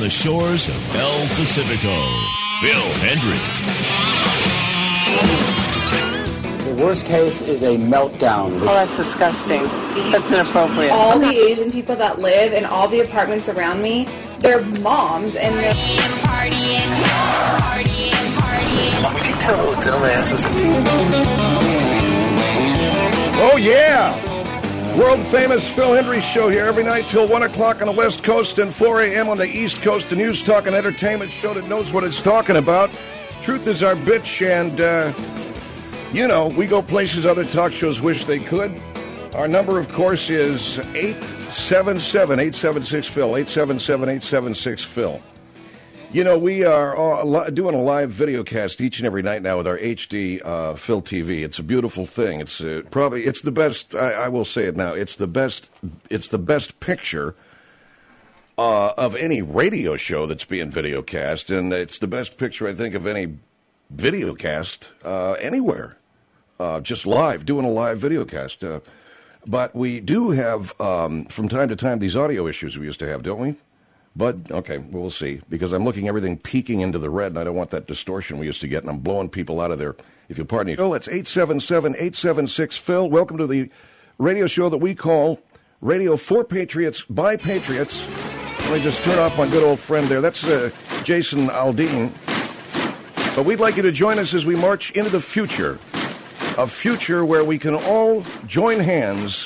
the shores of El Pacifico, Phil Hendry. The worst case is a meltdown. Oh, that's disgusting. That's inappropriate. All the Asian people that live in all the apartments around me, they're moms and they're partying. Would you tell those dumbasses that Oh, yeah! World famous Phil Hendry show here every night till 1 o'clock on the West Coast and 4 a.m. on the East Coast. The news, talk, and entertainment show that knows what it's talking about. Truth is our bitch, and, we go places other talk shows wish they could. Our number, of course, is 877-876-PHIL, 877-876-PHIL. We are doing a live video cast each and every night now with our HD Phil TV. It's a beautiful thing. It's it's the best. I will say it now. It's the best picture of any radio show that's being video cast, and it's the best picture I think of any video cast anywhere. Just live, doing a live video cast. But we do have from time to time these audio issues we used to have, don't we? But, okay, we'll see, because I'm looking everything peeking into the red, and I don't want that distortion we used to get, and I'm blowing people out of there, if you'll pardon me. Phil, it's 877-876-PHIL. Welcome to the radio show that we call Radio for Patriots by Patriots. Let me just turn off my good old friend there. That's Jason Aldean. But we'd like you to join us as we march into the future, a future where we can all join hands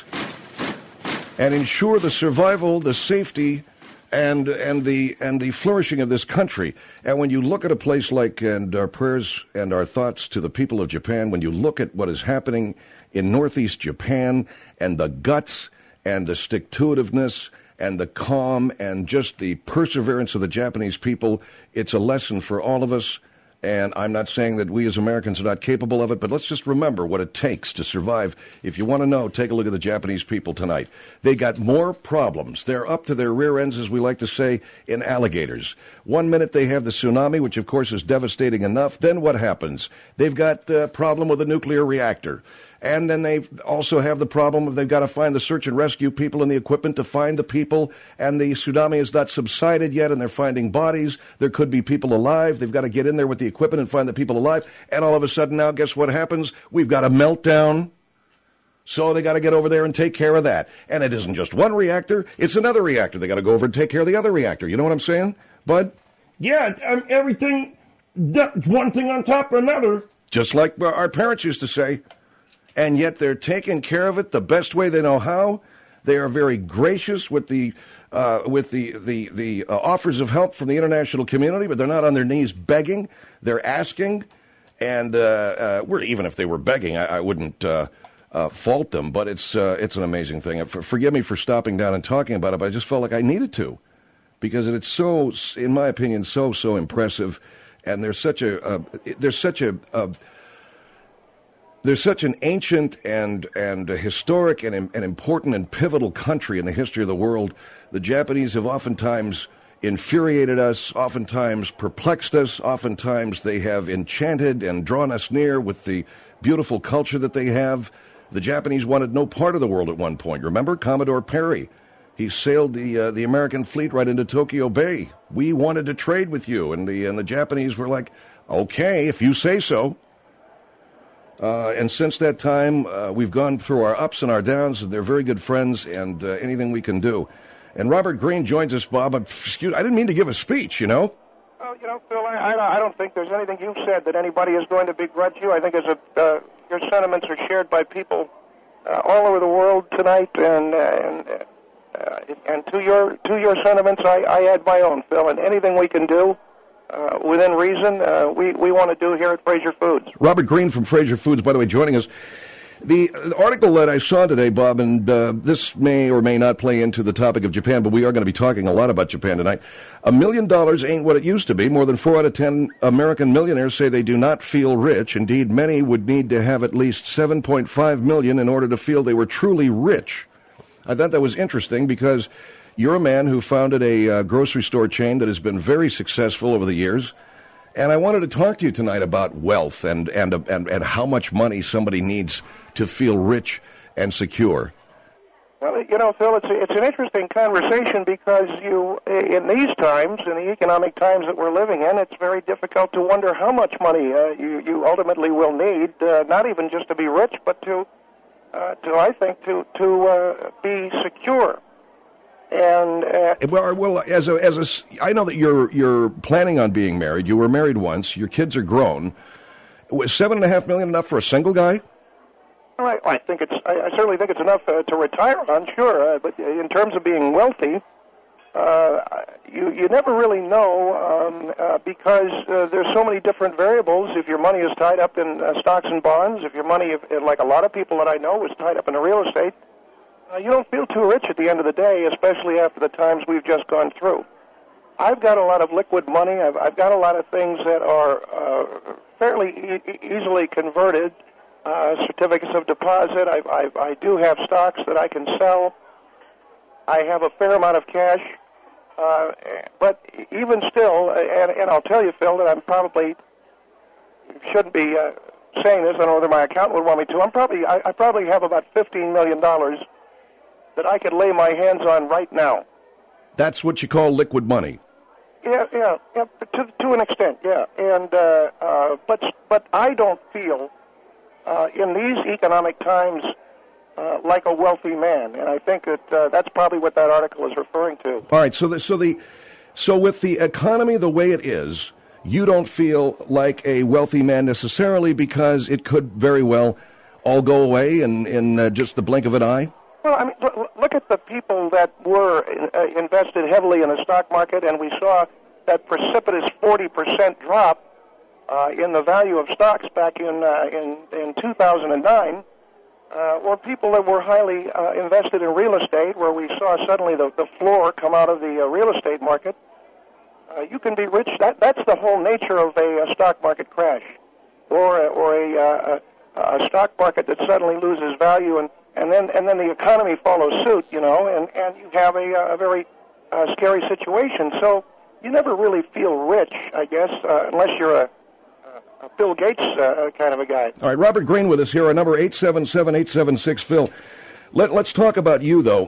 and ensure the survival, the safety, and the flourishing of this country. And when you look at a place like, and our prayers and our thoughts to the people of Japan, when you look at what is happening in northeast Japan and the guts and the stick-to-itiveness and the calm and just the perseverance of the Japanese people, it's a lesson for all of us. And I'm not saying that we as Americans are not capable of it, but let's just remember what it takes to survive. If you want to know, take a look at the Japanese people tonight. They got more problems. They're up to their rear ends, as we like to say, in alligators. 1 minute they have the tsunami, which of course is devastating enough. Then what happens? They've got a problem with a nuclear reactor. And then they also have the problem of they've got to find the search and rescue people and the equipment to find the people. And the tsunami has not subsided yet, and they're finding bodies. There could be people alive. They've got to get in there with the equipment and find the people alive. And all of a sudden now, guess what happens? We've got a meltdown. So they got to get over there and take care of that. And it isn't just one reactor. It's another reactor. They got to go over and take care of the other reactor. You know what I'm saying, Bud? Yeah, everything, one thing on top of another. Just like our parents used to say. And yet they're taking care of it the best way they know how. They are very gracious with the offers of help from the international community, but they're not on their knees begging. They're asking, and even if they were begging, I wouldn't fault them. But it's an amazing thing. Forgive me for stopping down and talking about it, but I just felt like I needed to, because it's so, in my opinion, so impressive, and there's such an ancient and a historic and important and pivotal country in the history of the world. The Japanese have oftentimes infuriated us, oftentimes perplexed us, oftentimes they have enchanted and drawn us near with the beautiful culture that they have. The Japanese wanted no part of the world at one point. Remember Commodore Perry? He sailed the American fleet right into Tokyo Bay. We wanted to trade with you, and the Japanese were like, okay, if you say so. And since that time, we've gone through our ups and our downs, and they're very good friends, and anything we can do. And Robert Greene joins us, Bob. I didn't mean to give a speech, you know. Well, Phil, I don't think there's anything you've said that anybody is going to begrudge you. I think your sentiments are shared by people all over the world tonight, and to your sentiments, I add my own, Phil. And anything we can do within reason, we want to do here at Fraser Foods. Robert Greene from Fraser Foods, by the way, joining us. The article that I saw today, Bob, and this may or may not play into the topic of Japan, but we are going to be talking a lot about Japan tonight. $1 million ain't what it used to be. More than 4 out of 10 American millionaires say they do not feel rich. Indeed, many would need to have at least $7.5 million in order to feel they were truly rich. I thought that was interesting because you're a man who founded a grocery store chain that has been very successful over the years. And I wanted to talk to you tonight about wealth and how much money somebody needs to feel rich and secure. Well, you know, Phil, it's an interesting conversation because in these times, in the economic times that we're living in, it's very difficult to wonder how much money you ultimately will need, not even just to be rich, but to I think, to be secure. And well, I know that you're planning on being married. You were married once. Your kids are grown. Was $7.5 million enough for a single guy? I certainly think it's enough to retire on, sure. But in terms of being wealthy, you never really know because there's so many different variables. If your money is tied up in stocks and bonds, if your money, like a lot of people that I know, was tied up in real estate, you don't feel too rich at the end of the day, especially after the times we've just gone through. I've got a lot of liquid money. I've got a lot of things that are fairly easily converted. Certificates of deposit. I do have stocks that I can sell. I have a fair amount of cash. But even still, and I'll tell you, Phil, that I'm probably shouldn't be saying this. I don't know whether my accountant would want me to. I probably have about $15 million that I could lay my hands on right now. That's what you call liquid money. Yeah, to an extent, yeah. And but I don't feel in these economic times like a wealthy man, and I think that that's probably what that article is referring to. All right, so with the economy the way it is, you don't feel like a wealthy man necessarily because it could very well all go away in just the blink of an eye? Well, I mean, look at the people that were invested heavily in the stock market, and we saw that precipitous 40% drop in the value of stocks back in 2009, or people that were highly invested in real estate, where we saw suddenly the floor come out of the real estate market. You can be rich. That's the whole nature of a stock market crash, or a stock market that suddenly loses value, and then the economy follows suit, you know, and you have a very scary situation. So you never really feel rich, I guess, unless you're a Bill Gates kind of a guy. All right, Robert Greene with us here, our number 877-876-PHIL. Let's talk about you, though.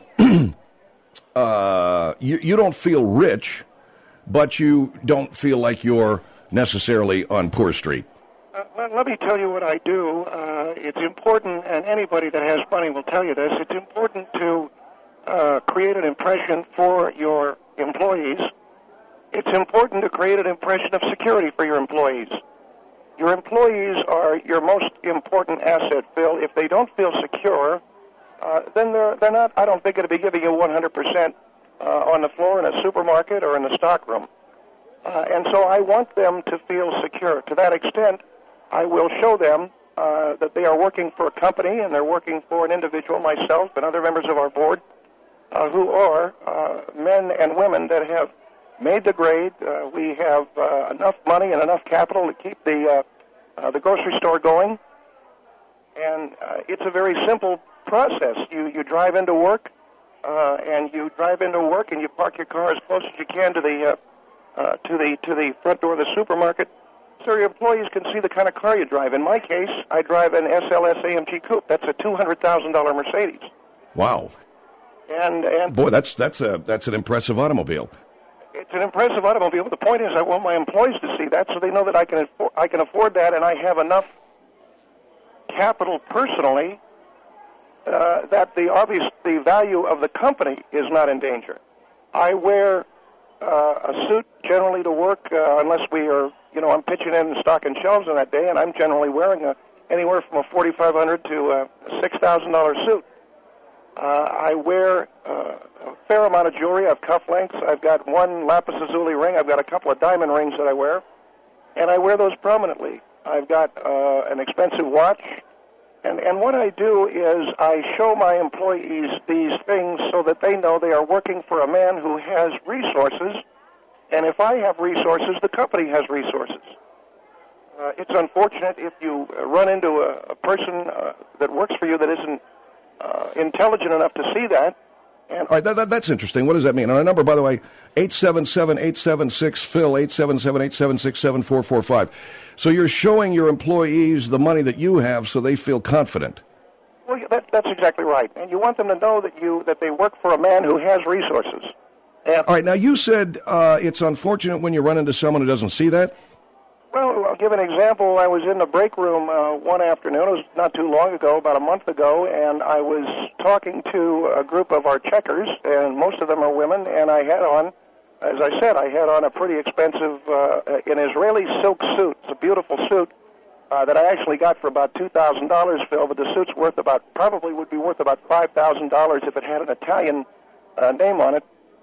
You don't feel rich, but you don't feel like you're necessarily on Poor Street. Let me tell you what I do. It's important, and anybody that has money will tell you this, it's important to create an impression for your employees. It's important to create an impression of security for your employees. Your employees are your most important asset, Phil. If they don't feel secure, then they're not, I don't think, going to be giving you 100% on the floor in a supermarket or in the stockroom. And so I want them to feel secure. To that extent, I will show them that they are working for a company and they're working for an individual, myself and other members of our board, who are men and women that have made the grade. We have enough money and enough capital to keep the grocery store going. And it's a very simple process. You drive into work, and you park your car as close as you can to the front door of the supermarket, so your employees can see the kind of car you drive. In my case, I drive an SLS AMG Coupe. That's a $200,000 Mercedes. Wow. And boy, that's an impressive automobile. It's an impressive automobile. The point is, I want my employees to see that, so they know that I can afford that, and I have enough capital personally that the value of the company is not in danger. I wear a suit generally to work, unless we are, I'm pitching in and stocking shelves on that day, and I'm generally wearing anywhere from a $4,500 to a $6,000 suit. I wear a fair amount of jewelry. I have cufflinks. I've got one lapis lazuli ring. I've got a couple of diamond rings that I wear, and I wear those prominently. I've got an expensive watch, and what I do is I show my employees these things so that they know they are working for a man who has resources, and if I have resources, the company has resources. It's unfortunate if you run into a person that works for you that isn't intelligent enough to see that. And all right, that's interesting. What does that mean? And our number, by the way, 877-876-PHIL, 877-876-7445. So you're showing your employees the money that you have so they feel confident. Well, That's exactly right. And you want them to know that they work for a man who has resources. And, all right, now you said it's unfortunate when you run into someone who doesn't see that. Well, I'll give an example. I was in the break room one afternoon. It was not too long ago, about a month ago, and I was talking to a group of our checkers, and most of them are women, and I had on, as I said, I had on a pretty expensive, an Israeli silk suit. It's a beautiful suit that I actually got for about $2,000, Phil, but the suit's probably would be worth about $5,000 if it had an Italian name on it.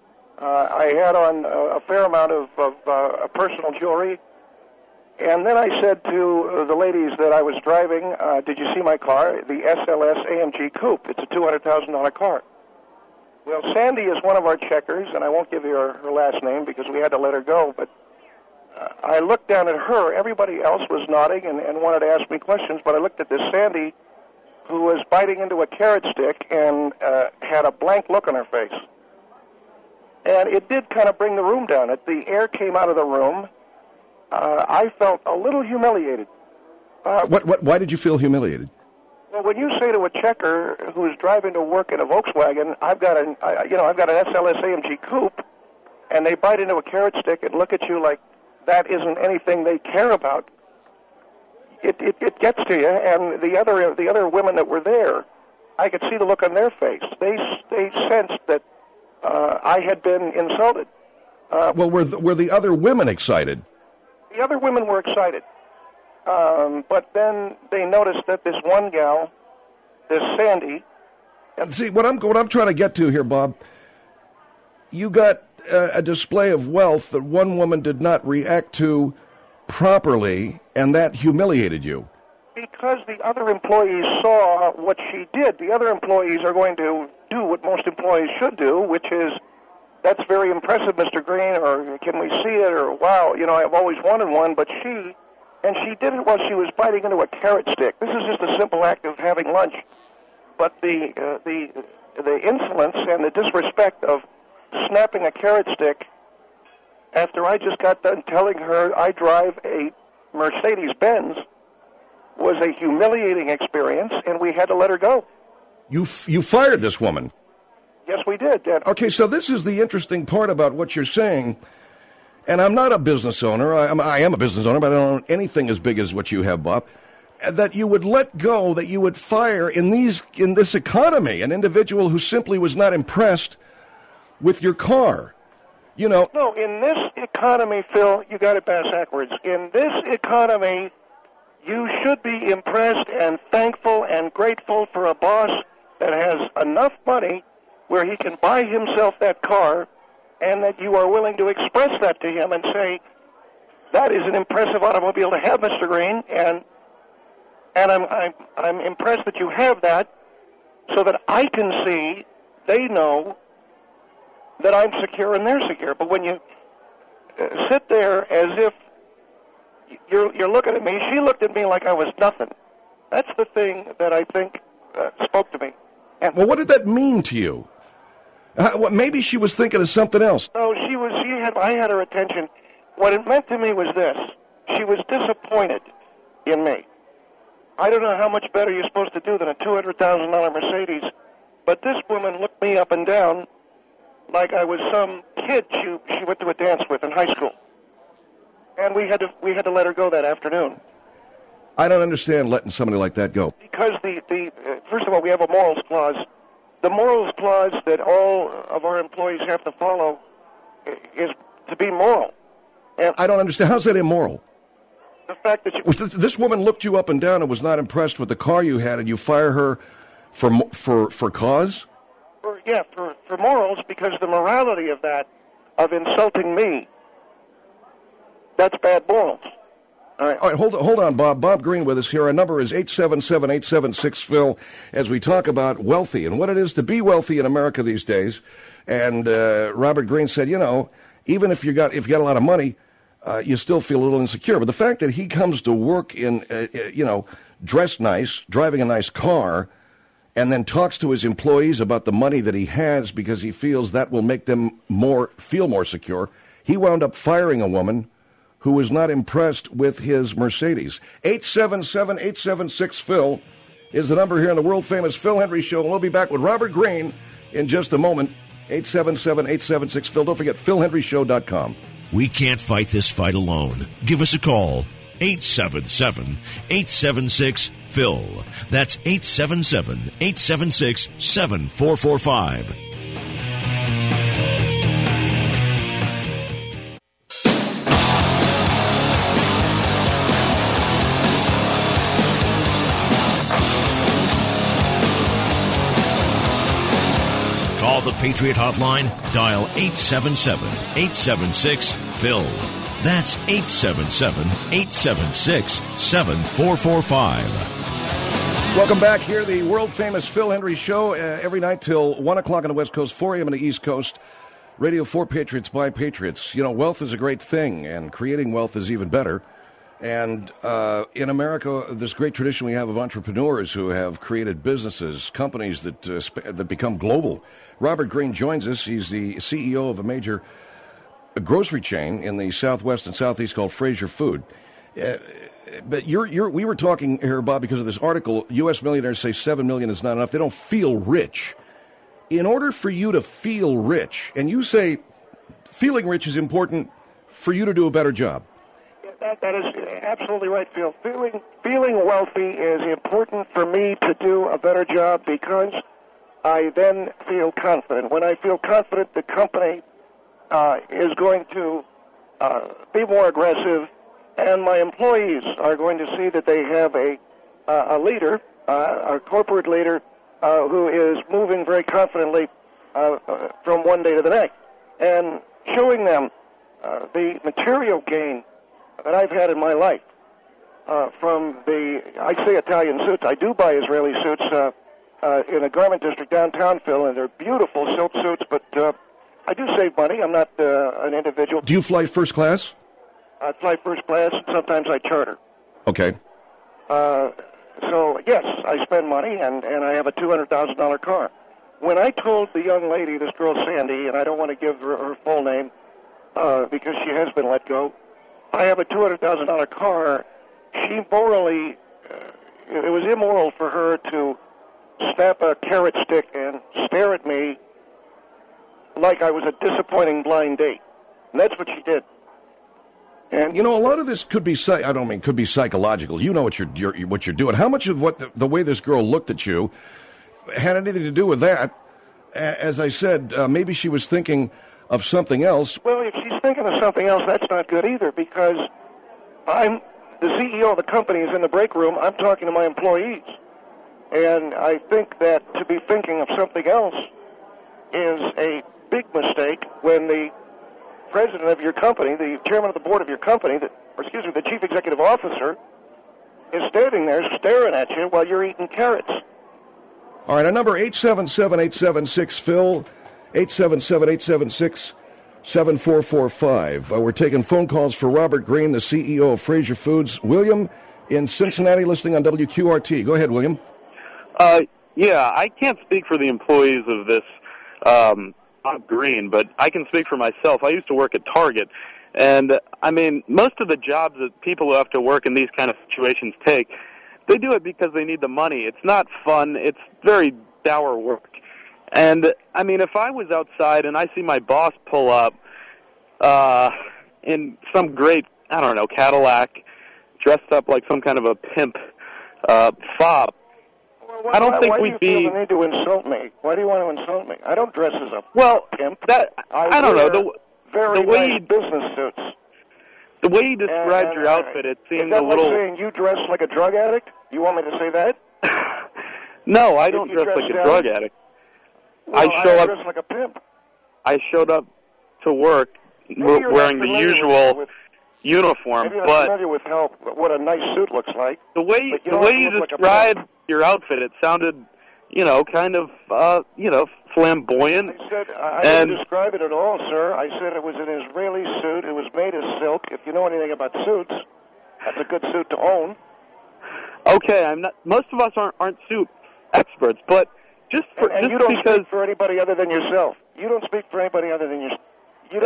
I had on a fair amount of personal jewelry. And then I said to the ladies that I was driving, did you see my car? The SLS AMG Coupe. It's a $200,000 car. Well, Sandy is one of our checkers, and I won't give you her last name because we had to let her go, but I looked down at her. Everybody else was nodding and wanted to ask me questions, but I looked at this Sandy who was biting into a carrot stick and had a blank look on her face. And it did kind of bring the room down. The air came out of the room. I felt a little humiliated. Why did you feel humiliated? Well, when you say to a checker who's driving to work in a Volkswagen, I've got an SLS AMG Coupe, and they bite into a carrot stick and look at you like that isn't anything they care about, it gets to you. And the other women that were there, I could see the look on their face. They sensed that I had been insulted. Well, were the other women excited? The other women were excited, but then they noticed that this one gal, this Sandy. See, what I'm trying to get to here, Bob. You got a display of wealth that one woman did not react to properly, and that humiliated you. Because the other employees saw what she did. The other employees are going to do what most employees should do, which is, that's very impressive, Mr. Green, or can we see it, or wow, I've always wanted one, but she did it while she was biting into a carrot stick. This is just a simple act of having lunch. But the insolence and the disrespect of snapping a carrot stick after I just got done telling her I drive a Mercedes-Benz was a humiliating experience, and we had to let her go. You fired this woman. Yes, we did. Okay, so this is the interesting part about what you're saying, and I'm not a business owner. I am a business owner, but I don't own anything as big as what you have, Bob. That you would let go, that you would fire in this economy an individual who simply was not impressed with your car. No, in this economy, Phil, you got it backwards. In this economy, you should be impressed and thankful and grateful for a boss that has enough money where he can buy himself that car, and that you are willing to express that to him and say, that is an impressive automobile to have, Mr. Green, and I'm impressed that you have that, so that I can see, they know that I'm secure and they're secure. But when you sit there as if you're looking at me, she looked at me like I was nothing. That's the thing that I think spoke to me. And well, what did that mean to you? Maybe she was thinking of something else. No, I had her attention. What it meant to me was this. She was disappointed in me. I don't know how much better you're supposed to do than a $200,000 Mercedes, but this woman looked me up and down like I was some kid she went to a dance with in high school. And we had to let her go that afternoon. I don't understand letting somebody like that go. Because first of all, we have a morals clause. The morals clause that all of our employees have to follow is to be moral. And I don't understand. How's that immoral? The fact that this woman looked you up and down and was not impressed with the car you had, and you fire her for cause? For morals, because the morality of that, of insulting me, that's bad morals. All right, hold on, Bob. Bob Green with us here. Our number is 877-876-PHIL as we talk about wealthy and what it is to be wealthy in America these days. And Robert Green said, even if you got a lot of money, you still feel a little insecure. But the fact that he comes to work in, dressed nice, driving a nice car, and then talks to his employees about the money that he has because he feels that will make them feel more secure, he wound up firing a woman who was not impressed with his Mercedes. 877-876-PHIL is the number here in the world-famous Phil Hendry Show. And we'll be back with Robert Greene in just a moment. 877-876-PHIL. Don't forget, PhilHenryShow.com. We can't fight this fight alone. Give us a call. 877-876-PHIL. That's 877-876-7445. Call the Patriot Hotline. Dial 877-876-PHIL. That's 877-876-7445. Welcome back here, the world-famous Phil Hendry Show, every night till 1 o'clock on the West Coast, 4 a.m. on the East Coast. Radio for Patriots by Patriots. You know, wealth is a great thing, and creating wealth is even better. And in America, this great tradition we have of entrepreneurs who have created businesses, companies that become global. Robert Greene joins us. He's the CEO of a major grocery chain in the Southwest and Southeast called Fraser Food. But we were talking here, Bob, because of this article. U.S. millionaires say $7 million is not enough. They don't feel rich. In order for you to feel rich, and you say feeling rich is important for you to do a better job. That is absolutely right, Phil. Feeling wealthy is important for me to do a better job because I then feel confident. When I feel confident, the company is going to be more aggressive, and my employees are going to see that they have a leader, a corporate leader, who is moving very confidently from one day to the next, and showing them the material gain that I've had in my life from I say Italian suits. I do buy Israeli suits in a garment district downtown, Phil, and they're beautiful silk suits, but I do save money. I'm not an individual. Do you fly first class? I fly first class, and sometimes I charter. Okay. So, yes, I spend money, and I have a $200,000 car. When I told the young lady, this girl Sandy, and I don't want to give her full name because she has been let go, I have a $200,000 car, she morally, it was immoral for her to snap a carrot stick and stare at me like I was a disappointing blind date. And that's what she did. And you know, a lot of this could be could be psychological. You know what you're doing. How much of what the way this girl looked at you had anything to do with that? As I said, maybe she was thinking of something else. Well, if she's thinking of something else, that's not good either, because I'm the CEO of the company is in the break room. I'm talking to my employees. And I think that to be thinking of something else is a big mistake when the president of your company, the chairman of the board of your company, the chief executive officer, is standing there staring at you while you're eating carrots. All right, our number 877-876-PHIL, 877-876-7445. We're taking phone calls for Robert Greene, the CEO of Fraser Foods. William in Cincinnati, listening on WQRT. Go ahead, William. Yeah, I can't speak for the employees of this Bob Greene, but I can speak for myself. I used to work at Target, and, I mean, most of the jobs that people who have to work in these kind of situations take, they do it because they need the money. It's not fun. It's very dour work. And, I mean, if I was outside and I see my boss pull up in some great, I don't know, Cadillac, dressed up like some kind of a pimp fob, I don't think we'd be... Why do you feel the need to insult me? Why do you want to insult me? I don't dress as a pimp. I don't know. The way nice business suits. The way you described your outfit, it seemed a little... Is that like saying you dress like a drug addict? You want me to say that? No, I don't dress like a drug addict. Well, I dress like a pimp. I showed up to work wearing the usual uniform, maybe you're but... not familiar with what a nice suit looks like. The way you described your outfit, it sounded, kind of, flamboyant. I didn't describe it at all, sir. I said it was an Israeli suit. It was made of silk. If you know anything about suits, that's a good suit to own. Okay, I'm not. Most of us aren't suit experts, but you don't speak for anybody other than yourself. You don't speak for anybody other than yourself.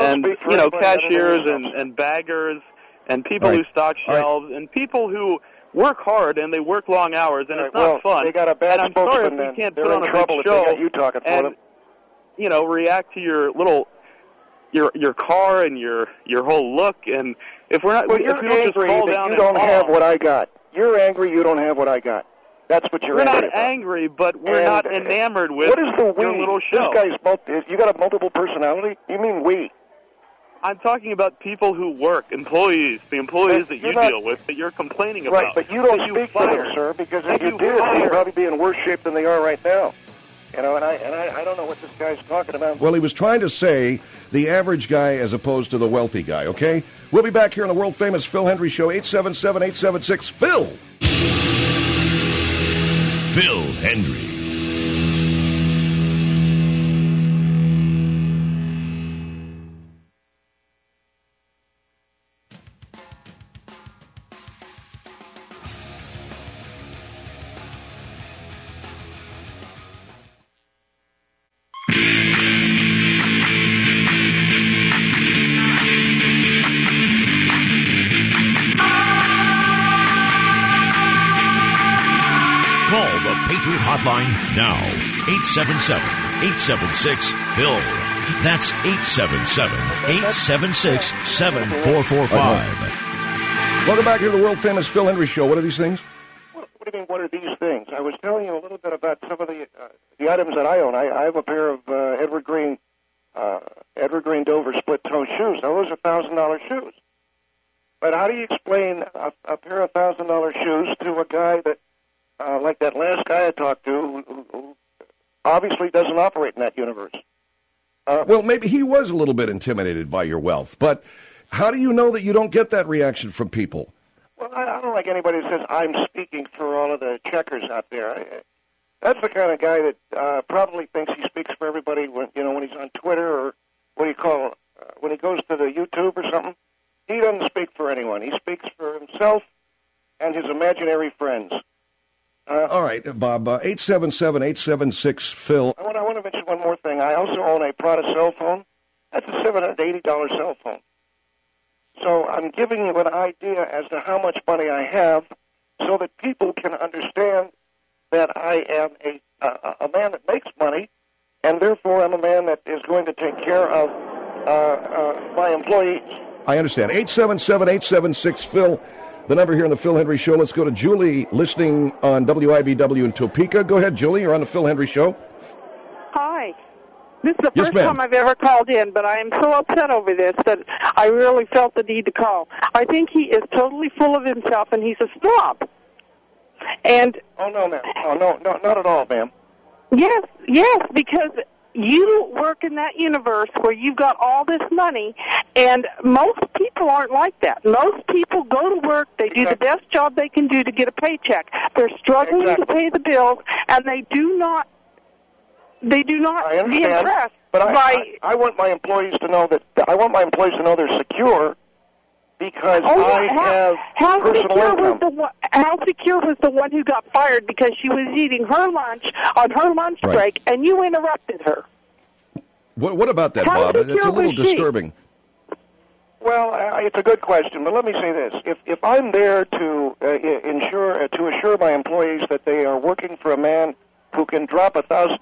Cashiers and baggers and people who stock shelves and people who work hard and they work long hours, and it's not fun. They got a bad and I'm sorry if spokesman. we can't They're put in on a trouble big if they show got you talking for and, them. you know, react to your little your car and your whole look. And if we're not, well, if you're we don't just angry fall that down you don't and have fall, what I got. You're angry you don't have what I got. That's what you're we're angry not about. angry, but we're not enamored with what is the we? your little show. This guy's you got a multiple personality? You mean we? I'm talking about people who work, employees, the employees that you deal with, that you're complaining about. Right, but you don't speak for them, sir, because if you did, they'd probably be in worse shape than they are right now. You know, and I don't know what this guy's talking about. Well, he was trying to say the average guy as opposed to the wealthy guy, okay? We'll be back here on the world-famous Phil Hendry Show, 877-876-PHIL. Phil Hendry. Call the Patriot Hotline now. 877-876-PHIL. That's 877-876-7445. Welcome back here to the world-famous Phil Hendry Show. What are these things? What do you mean, what are these things? I was telling you a little bit about some of the items that I own. I have a pair of Edward Green Dover split-toe shoes. Now, those are $1,000 shoes. But how do you explain a pair of $1,000 shoes to a guy that, like that last guy I talked to, who obviously doesn't operate in that universe? Well, maybe he was a little bit intimidated by your wealth, but how do you know that you don't get that reaction from people? Well, I don't like anybody that says I'm speaking for all of the checkers out there. That's the kind of guy that probably thinks he speaks for everybody when he's on Twitter or what do you call when he goes to the YouTube or something. He doesn't speak for anyone. He speaks for himself and his imaginary friends. All right, Bob, 877-876-PHIL. I want to mention one more thing. I also own a Prada cell phone. That's a $780 cell phone. So I'm giving you an idea as to how much money I have so that people can understand that I am a man that makes money, and therefore I'm a man that is going to take care of my employees. I understand. 877-876-PHIL. The number here on the Phil Hendry Show. Let's go to Julie, listening on WIBW in Topeka. Go ahead, Julie. You're on the Phil Hendry Show. Hi. This is the Yes, first ma'am. time I've ever called in, but I am so upset over this that I really felt the need to call. I think he is totally full of himself, and he's a snob. And oh no, ma'am. Oh no, not at all, ma'am. yes, because you work in that universe where you've got all this money, and most people aren't like that. Most people go to work, they do the best job they can do to get a paycheck. They're struggling to pay the bills, and they do not be impressed. But I want my employees to know that they're secure because I have personal income. How secure was the one who got fired because she was eating her lunch on her lunch break, and you interrupted her? What about that, Bob? It's a little disturbing. Well, it's a good question, but let me say this: if I'm there to assure my employees that they are working for a man who can drop $1,000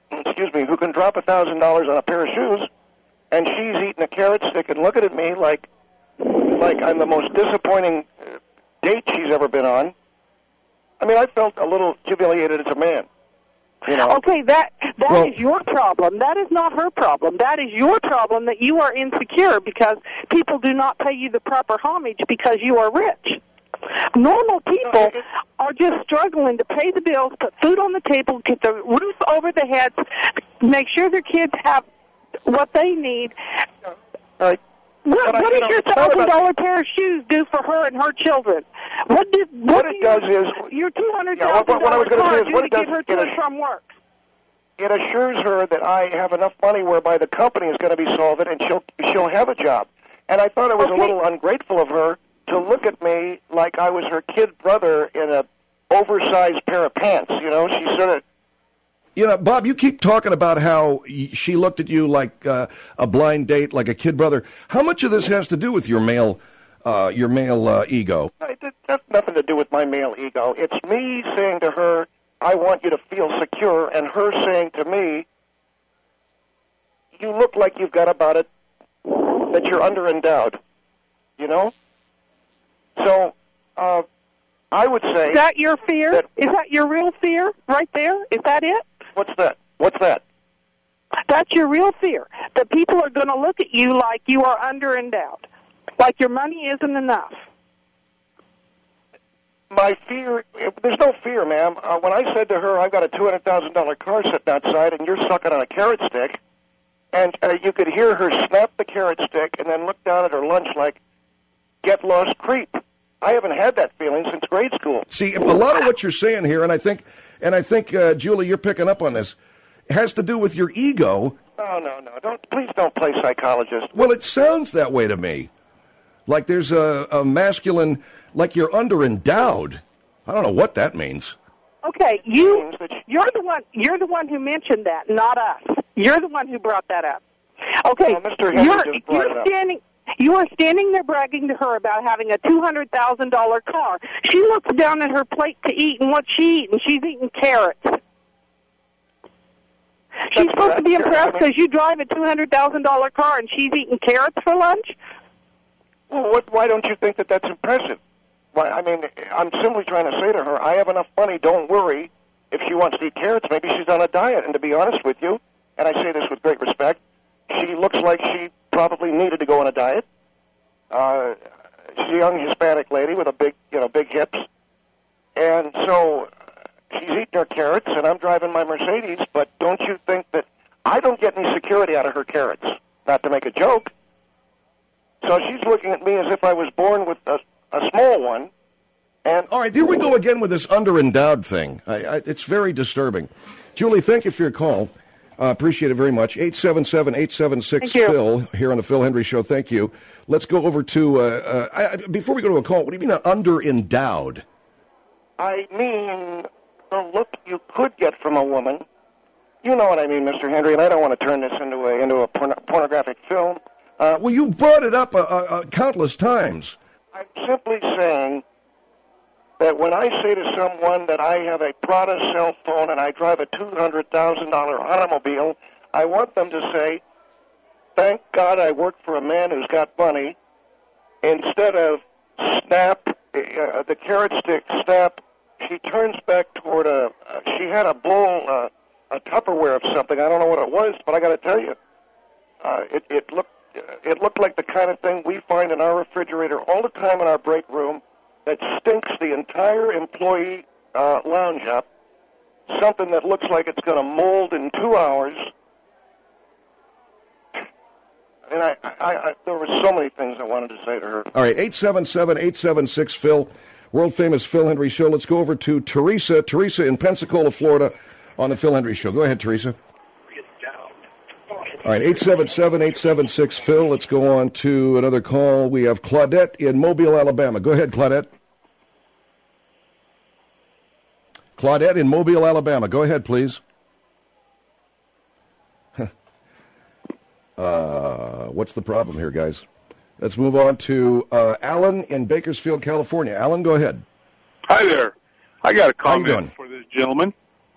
on a pair of shoes, and she's eating a carrot stick and looking at me like I'm the most disappointing date she's ever been on. I mean, I felt a little humiliated as a man. You know. Okay, that is your problem. That is not her problem. That is your problem that you are insecure because people do not pay you the proper homage because you are rich. Normal people are just struggling to pay the bills, put food on the table, get the roof over their heads, make sure their kids have what they need. What does your $1,000 pair of shoes do for her and her children? What it does is your $200,000 car do to get her to and from work? It assures her that I have enough money whereby the company is going to be solvent and she'll have a job. And I thought it was a little ungrateful of her to look at me like I was her kid brother in a oversized pair of pants. You know, she sort of. You know, Bob, you keep talking about how she looked at you like a blind date, like a kid brother. How much of this has to do with your male your male ego. That's nothing to do with my male ego. It's me saying to her, I want you to feel secure, and her saying to me, you look like you've got about it, that you're underendowed, you know? So, I would say... Is that your fear? Is that your real fear right there? Is that it? What's that? What's that? That's your real fear, that people are going to look at you like you are underendowed, like your money isn't enough. My fear, there's no fear, ma'am. When I said to her, I've got a $200,000 car sitting outside and you're sucking on a carrot stick, and you could hear her snap the carrot stick and then look down at her lunch like, get lost creep. I haven't had that feeling since grade school. See, a lot of what you're saying here, and I think, Julie, you're picking up on this, has to do with your ego. No. Please don't play psychologist. Well, it sounds that way to me. Like there's a masculine, like you're underendowed. I don't know what that means. Okay, you're the one who mentioned that, not us. You're the one who brought that up. Okay, Mr. Henry just brought it up. You are standing there bragging to her about having a $200,000 car. She looks down at her plate to eat, and what's she eating? She's eating carrots. She's supposed to be impressed because you drive a $200,000 car and she's eating carrots for lunch? Well, why don't you think that that's impressive? Why, I mean, I'm simply trying to say to her, I have enough money, don't worry. If she wants to eat carrots, maybe she's on a diet. And to be honest with you, and I say this with great respect, she looks like she probably needed to go on a diet. She's a young Hispanic lady with a big hips. And so she's eating her carrots, and I'm driving my Mercedes, but don't you think that I don't get any security out of her carrots? Not to make a joke. So she's looking at me as if I was born with a small one. And all right, here we go again with this underendowed thing. It's very disturbing. Julie, thank you for your call. Appreciate it very much. 877-876-PHIL here on the Phil Hendry Show. Thank you. Let's go over to, before we go to a call, what do you mean underendowed? I mean the look you could get from a woman. You know what I mean, Mr. Hendry, and I don't want to turn this into a pornographic film. Well, you brought it up countless times. I'm simply saying that when I say to someone that I have a Prada cell phone and I drive a $200,000 automobile, I want them to say, thank God I work for a man who's got money, instead of snap, the carrot stick snap, she turns back toward she had a bowl, a Tupperware of something. I don't know what it was, but I got to tell you, it looked like the kind of thing we find in our refrigerator all the time in our break room that stinks the entire employee lounge up, something that looks like it's going to mold in 2 hours. And there were so many things I wanted to say to her. All right, 877-876-PHIL, world-famous Phil Hendry Show. Let's go over to Teresa. Teresa in Pensacola, Florida, on the Phil Hendry Show. Go ahead, Teresa. All right, 877-876-PHIL. Let's go on to another call. We have Claudette in Mobile, Alabama. Go ahead, Claudette. Claudette in Mobile, Alabama. Go ahead, please. What's the problem here, guys? Let's move on to Alan in Bakersfield, California. Alan, go ahead. Hi there. I got a comment for this gentleman.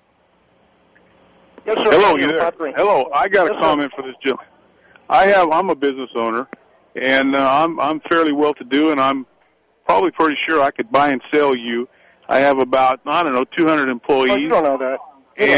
Yes, sir. Hello, you there? Hello, I got a comment for this gentleman. I'm a business owner, and I'm fairly well-to-do, and I'm probably pretty sure I could buy and sell you. I have about 200 employees. Well, you don't know that.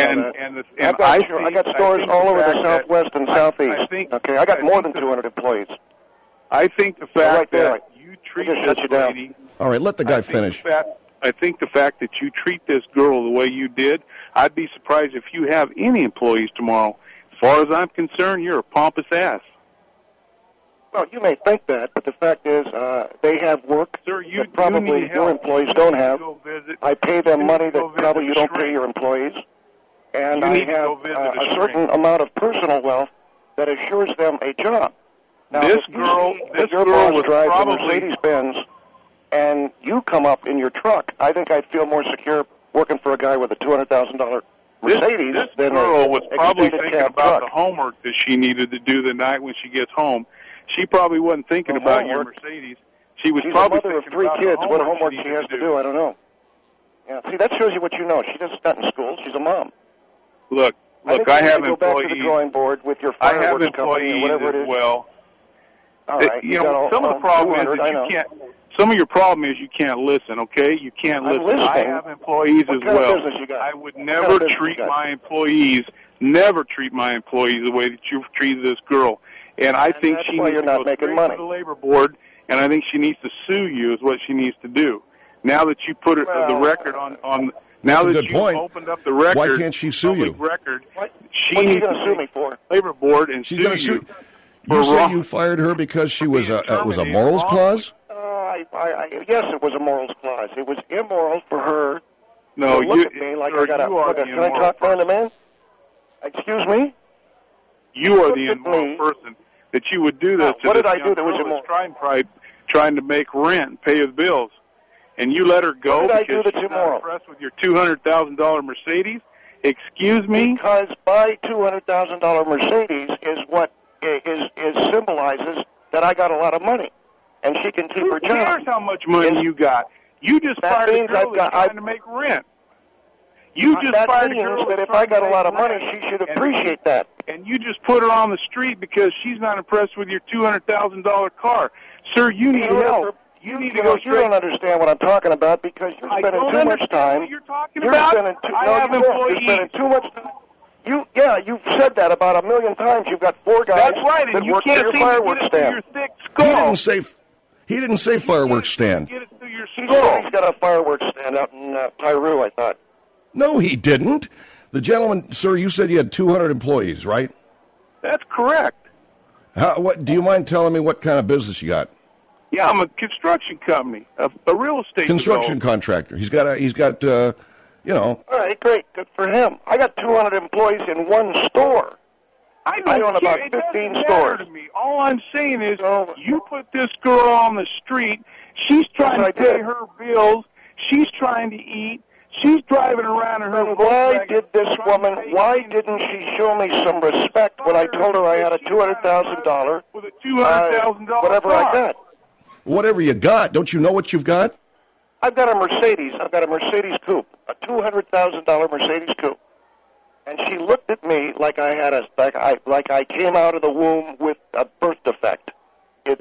I got stores all over the Southwest and Southeast. I got more than 200 employees. I think the fact that you treat this lady. All right, let the guy finish. I think the fact that you treat this girl the way you did, I'd be surprised if you have any employees tomorrow. As far as I'm concerned, you're a pompous ass. Well, you may think that, but the fact is they have work that probably your employees don't have. I pay them money that probably you don't pay your employees. And I have a certain amount of personal wealth that assures them a job. Now, this girl was drives probably a Mercedes-Benz, and you come up in your truck, I think I'd feel more secure working for a guy with a $200,000 Mercedes this than girl was probably extended thinking cab about truck. the homework that she needed to do the night when she gets home. She probably wasn't thinking about your Mercedes. She was She's probably a mother of thinking 3 about the kids. What homework she she needed has to do, I don't know. Yeah, see, that shows you what you know. She doesn't not in school. She's a mom. Look, I think I you have need to go back to the employees. drawing board with your I have fireworks company or employees whatever it as is. well. All right, You know, some of the problem is that you can't. Some of your problem is you can't listen. Okay, you can't I'm listen. I listening. have employees What as kind of well. business you got? I would What never kind of business treat you got? my employees. Never treat my employees the way that you've treated this girl. And I think that's she why needs you're to not go making straight money. to the labor board, and I think she needs to sue you. Is what she needs to do. Now that you put the record on. Now That's a that good you point. opened up the record, Why can't she sue you? public record, What's she she needs going to to sue take me for? labor board and She's sue going to sue. you. You say wrong- you fired her because she was a terminated morals wrongfully. clause? Yes, it was a morals clause. It was immoral for her No, to look at me like I got a... you are the Can I talk man to man? Excuse me? You are the Look at immoral me. person that you would do this. Now, to what this did I young do that was girl immoral? that's trying to make rent, and pay his bills, and you let her go What did I because do that's she's not immoral? impressed with your $200,000 Mercedes? Excuse me? Because my $200,000 Mercedes is what symbolizes that I got a lot of money, and she can keep her Who job. cares how much money you got? You just That fired a means girl that's trying to make rent. You just that fired a means girl that that's if I trying got to a lot of make money, rent, she should and- appreciate that. And you just put her on the street because she's not impressed with your $200,000 car. Sir, you need help. You need to go You straight. don't understand what I'm talking about because you're I spending don't too much understand time. what you're talking You're about. spending too, I no, have you don't. employees. You're spending too much time. You've said that about 1,000,000 times. You've got 4 guys That's right, that and you work can't at your seem to get fireworks it through stand. your thick skull. He didn't say fireworks stand. Get it through your He skull. said he's got a fireworks stand out in Peru, I thought. No, he didn't. The gentleman, sir, you said you had 200 employees, right? That's correct. What do you mind telling me what kind of business you got? Yeah, I'm a construction company, a real estate Construction developer. contractor. He's got you know. All right, great. Good for him. I got 200 employees in one store. I I don't own care. about It doesn't 15 matter stores. to me. All I'm saying is, you put this girl on the street. She's trying Yes, to I pay did. her bills. She's trying to eat. She's driving around in her And why Volkswagen did this trying to woman, pay why me. didn't she show me some respect when I told her I had a $200,000, with a $200,000 whatever I car? got? Whatever you got. Don't you know what you've got? I've got a Mercedes. I've got a Mercedes coupe, a $200,000 Mercedes coupe. And she looked at me like I had like I came out of the womb with a birth defect. She's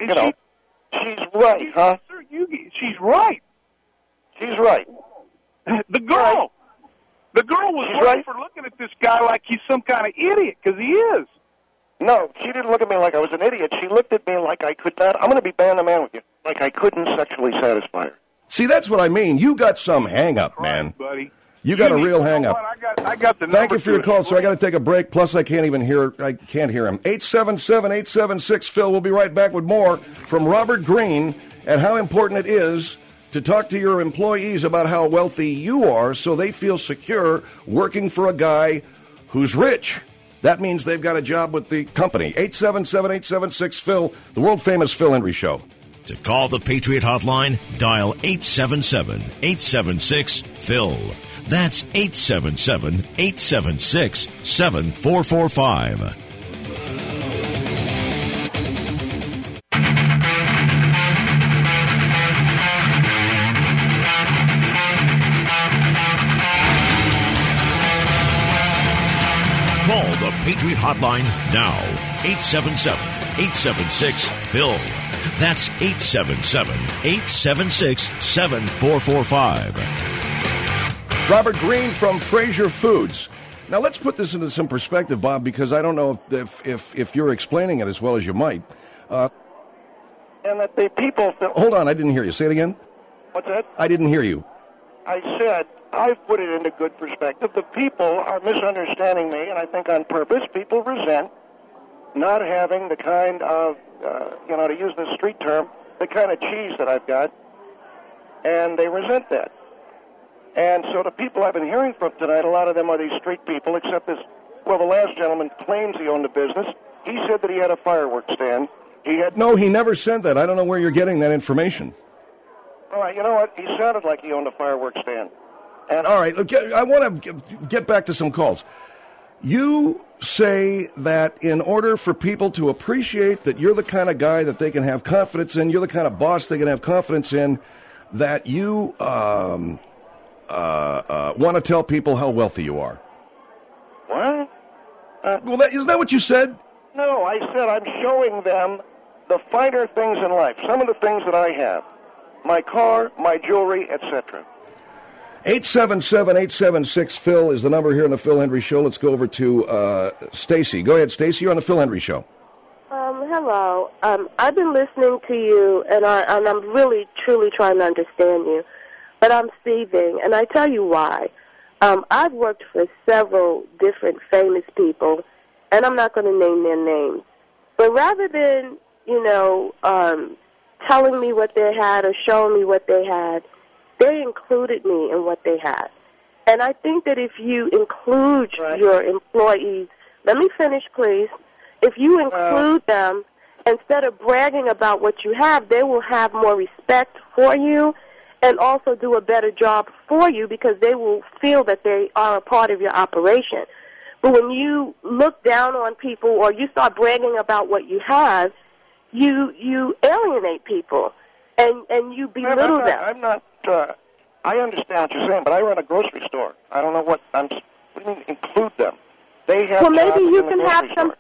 right, huh? Sir, she's right. She's right. The girl. The girl was She's right. for looking at this guy like he's some kind of idiot, because he is. No, she didn't look at me like I was an idiot. She looked at me like I could not. I'm going to be man to man with you. Like I couldn't sexually satisfy her. See, that's what I mean. You got some hang-up, man. Buddy. You got a real hang-up. I got the Thank number you for your to call, it. sir. I got to take a break. Plus, I can't hear him. 877-876 Phil. We'll be right back with more from Robert Greene and how important it is to talk to your employees about how wealthy you are, so they feel secure working for a guy who's rich. That means they've got a job with the company. 877-876 Phil, the world famous Phil Hendry Show. To call the Patriot Hotline, dial 877-876-PHIL. That's 877-876-7445. Call the Patriot Hotline now. 877-876-PHIL. That's 877-876-7445. Robert Greene from Fraser Foods. Now, let's put this into some perspective, Bob, because I don't know if you're explaining it as well as you might. And that the people... Hold on, I didn't hear you. Say it again. What's that? I didn't hear you. I said, I've put it into good perspective. The people are misunderstanding me, and I think on purpose. People resent not having the kind of, to use the street term, the kind of cheese that I've got, and they resent that. And so the people I've been hearing from tonight, a lot of them are these street people, except this, the last gentleman claims he owned a business. He said that he had a fireworks stand. No, he never said that. I don't know where you're getting that information. All right, you know what? He sounded like he owned a fireworks stand. And all right, I want to get back to some calls. You say that in order for people to appreciate that you're the kind of guy that they can have confidence in, you're the kind of boss they can have confidence in, that you want to tell people how wealthy you are? What? Well, isn't that what you said? No, I said I'm showing them the finer things in life, some of the things that I have. My car, my jewelry, etc. 877-876-PHIL is the number here on the Phil Hendry Show. Let's go over to Stacy. Go ahead, Stacy. You're on the Phil Hendry Show. Hello. I've been listening to you, and I'm really, truly trying to understand you. But I'm seething, and I tell you why. I've worked for several different famous people, and I'm not going to name their names. But rather than, telling me what they had or showing me what they had, they included me in what they had. And I think that if you include your employees, let me finish, please. If you include them, instead of bragging about what you have, they will have more respect for you and also do a better job for you because they will feel that they are a part of your operation. But when you look down on people or you start bragging about what you have, you alienate people and you belittle them. I'm not. I understand what you're saying, but I run a grocery store. I don't know what do you mean include them? They have. Well, maybe you can have some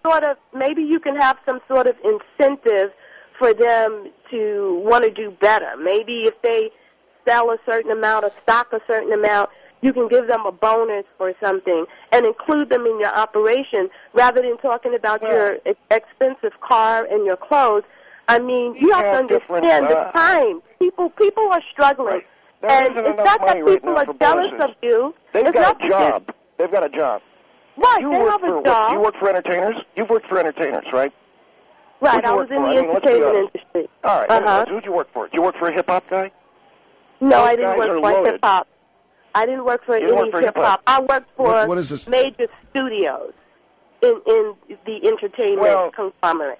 sort of incentive for them to want to do better. Maybe if they sell a certain amount or stock a certain amount, you can give them a bonus for something and include them in your operation rather than talking about your expensive car and your clothes. I mean, you have to understand the time. People are struggling. And it's not that people are jealous of you. They've got a job. They've got a job. Right, they have a job. You work for entertainers? You've worked for entertainers, right? Right, I was in the entertainment industry. All right, who'd you work for? Did you work for a hip-hop guy? No, I didn't work for hip-hop. I didn't work for any hip-hop. I worked for major studios in the entertainment conglomerate.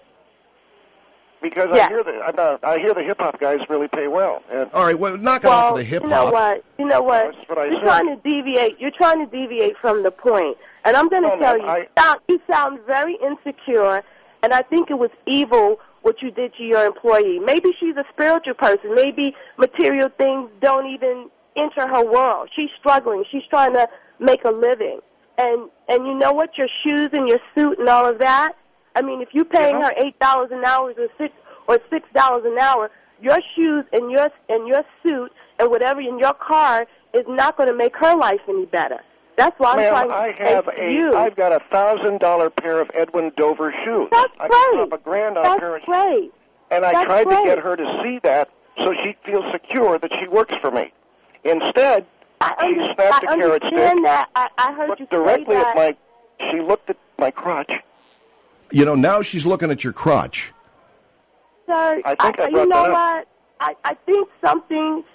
Because I hear the hip-hop guys really pay well. And all right, knock it off of the hip-hop. You know what? That's what I You're said. trying to deviate from the point. And I'm going to tell you, you sound very insecure, and I think it was evil what you did to your employee. Maybe she's a spiritual person. Maybe material things don't even enter her world. She's struggling. She's trying to make a living. And you know what? Your shoes and your suit and all of that, I mean, if you're paying her $8 an hour or $6 an hour, your shoes and your suit and whatever in your car is not going to make her life any better. That's why I'm trying to say to you. I've got a $1,000 pair of Edwin Dover shoes. That's I great. got $1,000 on a pair of shoes. Great. And I tried to get her to see that so she feels secure that she works for me. Instead, she snapped a carrot stick. I heard you directly say that. She looked at my crotch. Now she's looking at your crotch. Sir, I think I you know that what? I think something's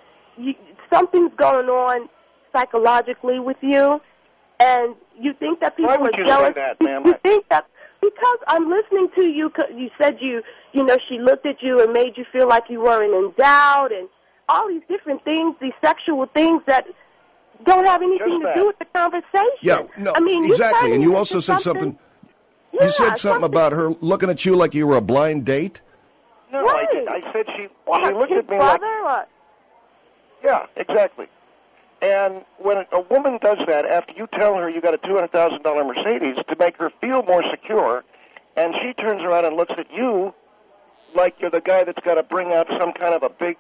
going on psychologically with you, and you think that people are jealous. Why would you say that, ma'am? You think that because I'm listening to you. You said she looked at you and made you feel like you weren't endowed, and all these different things, these sexual things that don't have anything to do with the conversation. Yeah, no, I mean, exactly. And you also said something. Yeah, you said something about her looking at you like you were a blind date. No, right. I said she Well, looked his at me brother, like. Yeah, exactly. And when a woman does that, after you tell her you got a $200,000 Mercedes to make her feel more secure, and she turns around and looks at you like you're the guy that's got to bring out some kind of a big.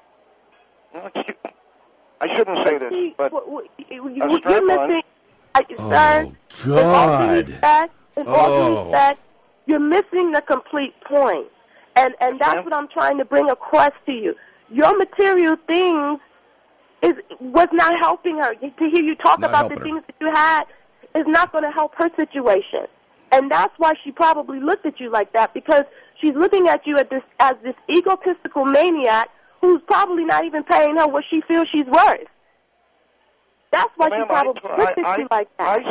I shouldn't say this, but a strap-on. Sir, God. in all due respect, you're missing the complete point. And that's what I'm trying to bring across to you. Your material things was not helping her. To hear you talk about the things that you had is not going to help her situation. And that's why she probably looked at you like that, because she's looking at you as this egotistical maniac who's probably not even paying her what she feels she's worth. That's why she probably looked at you like that.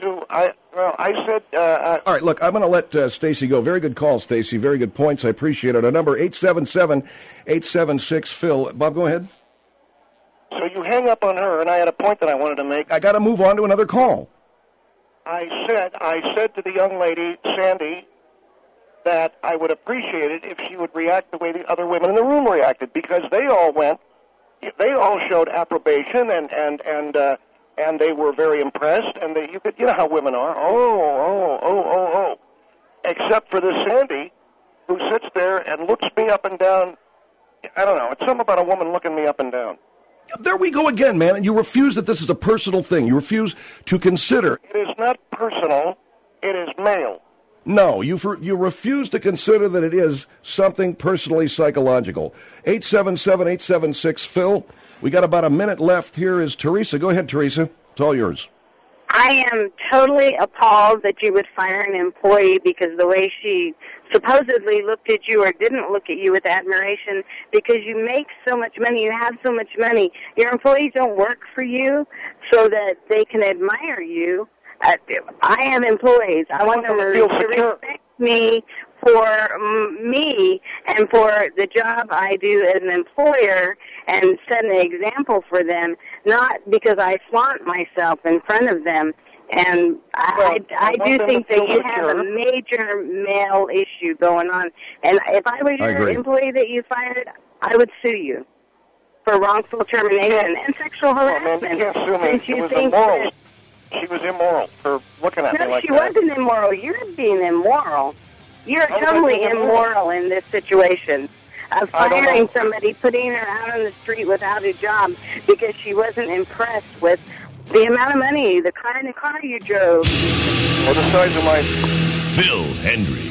All right, look, I'm going to let Stacy go. Very good call, Stacy. Very good points. I appreciate it. Our number, 877-876-PHIL. Bob, go ahead. So you hang up on her, and I had a point that I wanted to make. I got to move on to another call. I said to the young lady, Sandy, that I would appreciate it if she would react the way the other women in the room reacted, because they all showed approbation and they were very impressed, and you know how women are. Oh. Except for this Sandy, who sits there and looks me up and down. I don't know. It's something about a woman looking me up and down. There we go again, man. And you refuse that this is a personal thing. You refuse to consider. It is not personal. It is male. No, you refuse to consider that it is something personally psychological. 877-876-PHIL. We got about a minute left. Here is Teresa. Go ahead, Teresa. It's all yours. I am totally appalled that you would fire an employee because the way she supposedly looked at you or didn't look at you with admiration, because you make so much money, you have so much money. Your employees don't work for you so that they can admire you. I have employees. I want them to respect me for me and for the job I do as an employer and set an example for them, not because I flaunt myself in front of them. And I do think that you have a major male issue going on. And if I was your employee that you fired, I would sue you for wrongful termination and sexual harassment. Man, you can't sue me. She was immoral. She was immoral for looking at me like that. No, she wasn't immoral. You're being immoral. You're totally immoral in this situation of firing somebody, putting her out on the street without a job because she wasn't impressed with the amount of money, the kind of car you drove. Or the size of my... Phil Hendry.